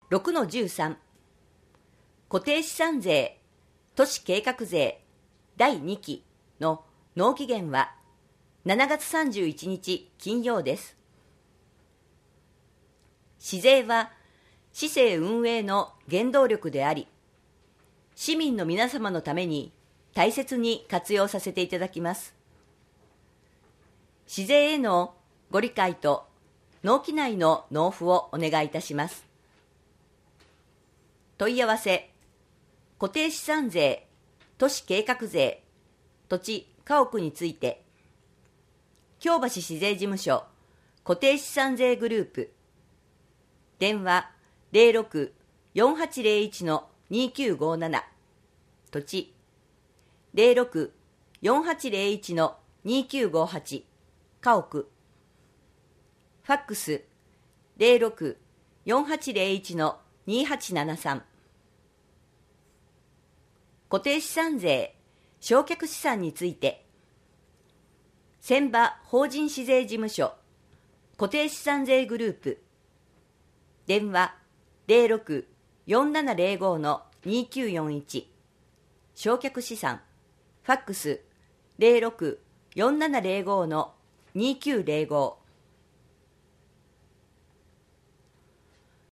6-13 固定資産税都市計画税第2期の納期限は7月31日金曜です。市税は市政運営の原動力であり、市民の皆様のために大切に活用させていただきます。市税へのご理解と納期内の納付をお願いいたします。問い合わせ、固定資産税、都市計画税、土地・家屋について、京橋市税事務所固定資産税グループ、電話06-4801-2957、土地06-4801-2958、家屋、ファックス06-4801-2873、固定資産税、償却資産について、船場法人市税事務所固定資産税グループ、電話06-4705-2941、償却資産、ファックス06-4705-2905、